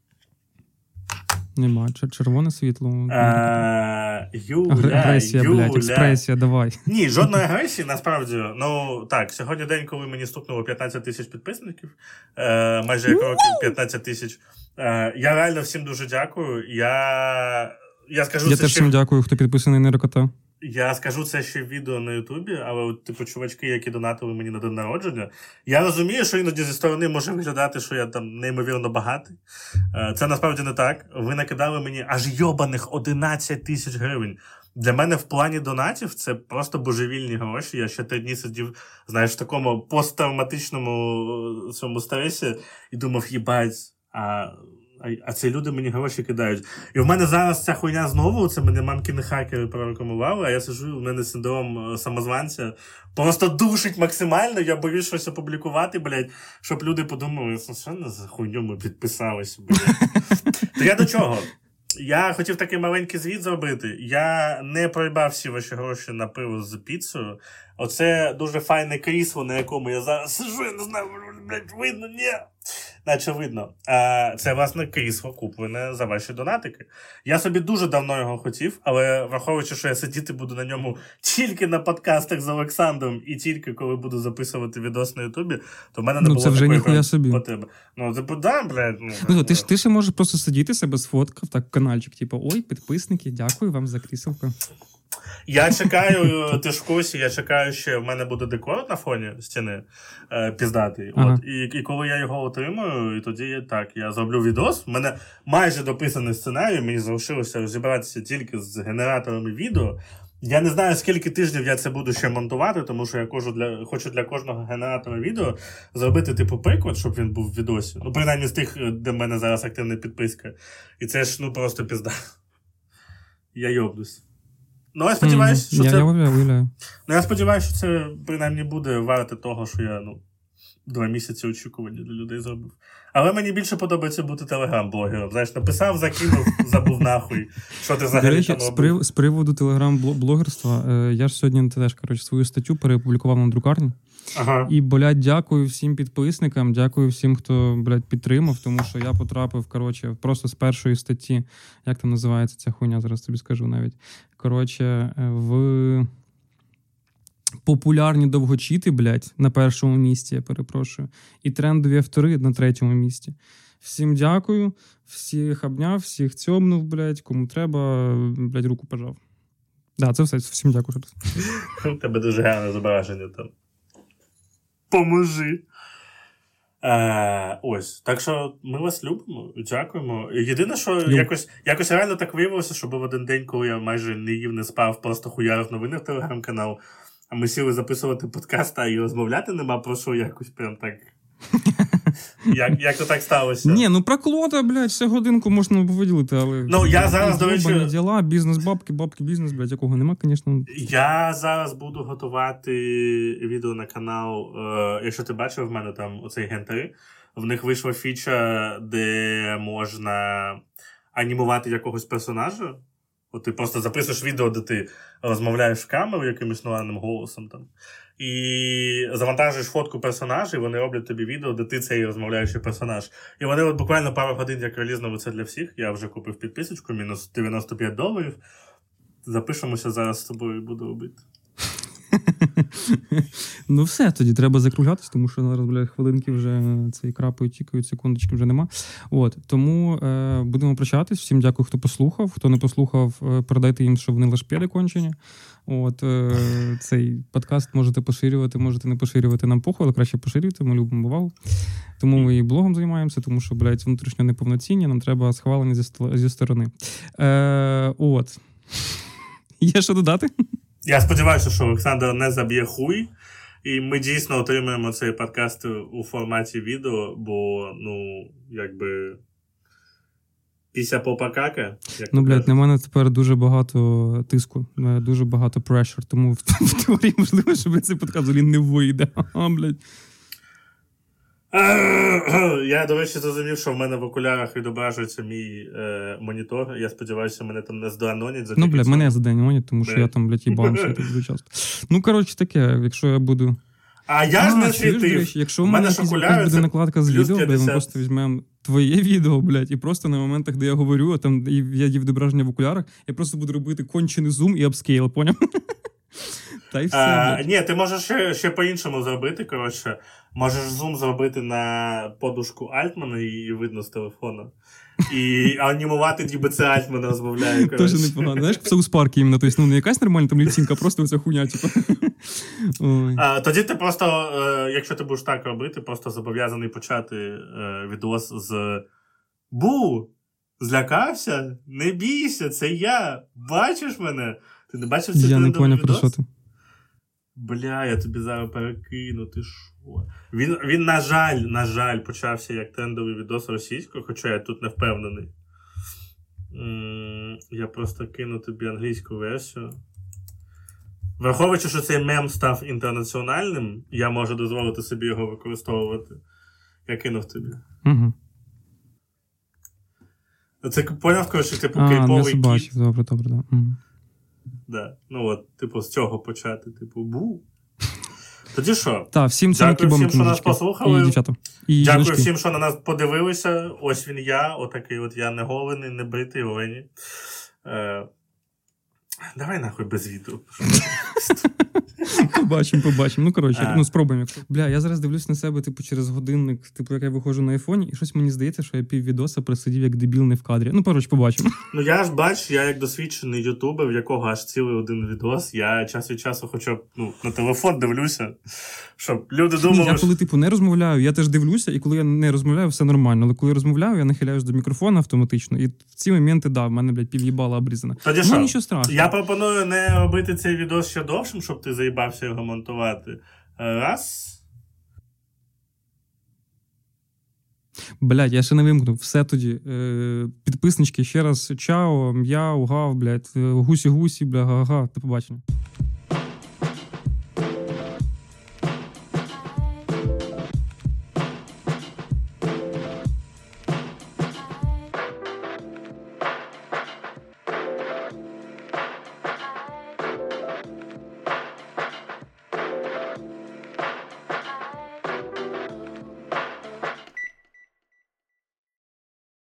Нема, червоне світло. Е, Юля, агресія, Юля. блядь, експресія, давай. Ні, жодної агресії, насправді. Ну, так, сьогодні день, коли мені стукнуло п'ятнадцять тисяч підписників, е, майже як років п'ятнадцять тисяч. Е, я реально всім дуже дякую. Я, я скажу Я це теж ще... всім дякую, хто підписаний на Нейрокота. Я скажу це ще в відео на Ютубі, але от, типу, чувачки, які донатили мені на день народження, я розумію, що іноді зі сторони може виглядати, що я там неймовірно багатий. Це насправді не так. Ви накидали мені аж йобаних одинадцять тисяч гривень. Для мене в плані донатів це просто божевільні гроші. Я ще три дні сидів, знаєш, в такому посттравматичному цьому стресі і думав, їбать, а... А ці люди мені гроші кидають. І в мене зараз ця хуйня знову, це мене мамкіни хакери прорекламували, а я сиджу, в мене синдром самозванця. Просто душить максимально, я боюсь щось опублікувати, блядь, щоб люди подумали, що не за хуйню ми підписалися, блядь. То я до чого? Я хотів такий маленький звіт зробити. Я не проїбав всі ваші гроші на пиво з піцею. Оце дуже файне крісло, на якому я зараз сиджу, я не знаю, блядь, видно, ні. наче видно. А, це, власне, крісло куплене за ваші донатики. Я собі дуже давно його хотів, але враховуючи, що я сидіти буду на ньому тільки на подкастах з Олександром і тільки коли буду записувати відос на Ютубі, то в мене не ну, було це вже такої ніхуя собі. потреби. Ну, типу, да, блядь. Ну, Ну, ти ж ти ще можеш просто сидіти себе сфоткав, так, каналчик, типу, ой, підписники, дякую вам за кріселко. Я чекаю, ти ж в курсі, я чекаю, що в мене буде декор на фоні стіни е, піздатий. Ага. От, і, і коли я його отримую, і тоді так, я зроблю відос. У мене майже дописаний сценарій, мені залишилося розібратися тільки з генераторами відео. Я не знаю, скільки тижнів я це буду ще монтувати, тому що я хочу для, хочу для кожного генератора відео зробити типу приклад, щоб він був в відосі. Ну, принаймні з тих, де в мене зараз активна підписка. І це ж, ну, просто пізда. Я йобнусь. Ну, я сподіваюся, mm, що я це... Уявляю. Ну, я сподіваюся, що це, принаймні, буде варте того, що я, ну, два місяці очікування для людей зробив. Але мені більше подобається бути телеграм-блогером. Знаєш, написав, закинув, забув нахуй. Що ти взагалі До речі, там робив? З, прив... з приводу телеграм-блогерства, е, я ж сьогодні теж, коротше, свою статтю перепублікував на друкарні. Ага. І, блядь, дякую всім підписникам, дякую всім, хто, блядь, підтримав, тому що я потрапив, коротше, просто з першої статті, як там називається ця хуйня, зараз тобі скажу навіть, коротше, в популярні довгочіти, блядь, на першому місці, я перепрошую, і трендові автори на третьому місці. Всім дякую, всіх обняв, всіх цьомнув, блядь, кому треба, блядь, руку пожав. Да, це все, всім дякую. У тебе дуже гарне зображення там. Поможи. Е, ось. Так що ми вас любимо, дякуємо. Єдине, що Люб. якось, якось реально так виявилося, що був один день, коли я майже не їв, не спав, просто хуярив новини в телеграм-канал, а ми сіли записувати подкаст, а і розмовляти нема про що, якось прям так... Як, як то так сталося? Ні, ну про Клода, блядь, ще годинку можна виділити, але... Ну, я зараз, до речі... діла, бізнес-бабки, бабки-бізнес, блядь, якого нема, звісно. Я зараз буду готувати відео на канал. Е, якщо ти бачив в мене там оцей ген три, в них вийшла фіча, де можна анімувати якогось персонажа. От ти просто записуєш відео, де ти розмовляєш в камеру якимось нормальним голосом там. І завантажуєш фотку персонажа, і вони роблять тобі відео, де ти цей розмовляючий персонаж. І вони от буквально пару годин, як релізнули це для всіх. Я вже купив підписочку, мінус дев'яносто п'ять доларів. Запишемося зараз з тобою і буду робити. Ну все, тоді треба закруглятись, тому що зараз, блядь, хвилинки вже цей крапають, тікають, секундочки вже нема. От, тому е, будемо прощатись. Всім дякую, хто послухав. Хто не послухав, е, передайте їм, що вони лашпєди кончені. От, е, цей подкаст можете поширювати, можете не поширювати, нам похуй, але краще поширюйте, ми любимо увагу. Тому ми і блогом займаємося, тому що, блядь, внутрішньо неповноцінні, нам треба схвалення зі, зі сторони. Е, от. Є що додати? Я сподіваюся, що Олександр не заб'є хуй, і ми дійсно отримаємо цей подкаст у форматі відео, бо, ну, якби, після попа кака. Ну, блядь, на мене тепер дуже багато тиску, дуже багато pressure, тому в, в теорії можливо, що цей подкаст взагалі не вийде. А, блядь. Я, до речі, зрозумів, що в мене в окулярах відображується мій е, монітор. Я сподіваюся, мене там не здоанонять. Ну, блядь, мене задоанонять, тому що я там, блядь, їбануся дуже часто. Ну, коротше, таке, якщо я буду... А я ж не світив. Якщо в мене якась буде накладка з відео, блядь, ми просто візьмемо твоє відео, блядь, і просто на моментах, де я говорю, а там я є відображення в окулярах, я просто буду робити кончений зум і апскейл, поняв? Та й все. А, ні, ти можеш ще, ще по-іншому зробити, коротше. Можеш зум зробити на подушку Альтмана і видно з телефона. І анімувати, ніби це Альтман розмовляє, коротше. Тоже непогано. Знаєш, в Саус Паркі іменно, тобто, ну, не якась нормальна там ліцінка, просто оця хуйня, типу. А, тоді ти просто, е, якщо ти будеш так робити, просто зобов'язаний почати е, відос з «Бу! Злякався? Не бійся, це я! Бачиш мене?» Ти не бачив цей трендовий відос? Я не поняв, про що ти. Бля, я тобі зараз перекину, ти що? Він, він, на жаль, на жаль, почався як трендовий відос російською, хоча я тут не впевнений. М-м, я просто кину тобі англійську версію. Враховуючи, що цей мем став інтернаціональним, я можу дозволити собі його використовувати. Я кинув тобі. Угу. Це, поняв, коротше, типу, а, кейповий кіт. А, бачив, добре, добре, да. Угу. Да. Ну от, типу, з цього почати, типу, бу. Тоді що? Так, всім це Дякую всім, що нас послухали. І дівчата. І Дякую жіночки. всім, що на нас подивилися. Ось він я, отакий от я не голений, не бритий, Олені. Е... Давай нахуй без відео. Побачимо, побачимо. Ну, коротше, А. ну спробуємо. Бля, я зараз дивлюсь на себе, типу, через годинник, типу, як я виходжу на айфоні, і щось мені здається, що я піввідоса просидів як дебіл не в кадрі. Ну, коротше, побачимо. Ну я ж бач, я як досвідчений ютубер, в якого аж цілий один відос, я час від часу хоча б ну, на телефон дивлюся, щоб люди думали, Ні, я що... коли, типу, не розмовляю, я теж дивлюся, і коли я не розмовляю, все нормально. Але коли я розмовляю, я нахиляюсь до мікрофона автоматично. І в ці моменти, да, в мене, блядь, пів'їбала обрізана. Тоді Ну, що? нічого страшного. Я пропоную не робити цей відос ще довшим, щоб ти заїбався його монтувати. Раз. Блядь, я ще не вимкнув. Все тоді. Е, підписнички, ще раз чао, м'яу, гав, блядь, гусі-гусі, бля, га-га, до побачення.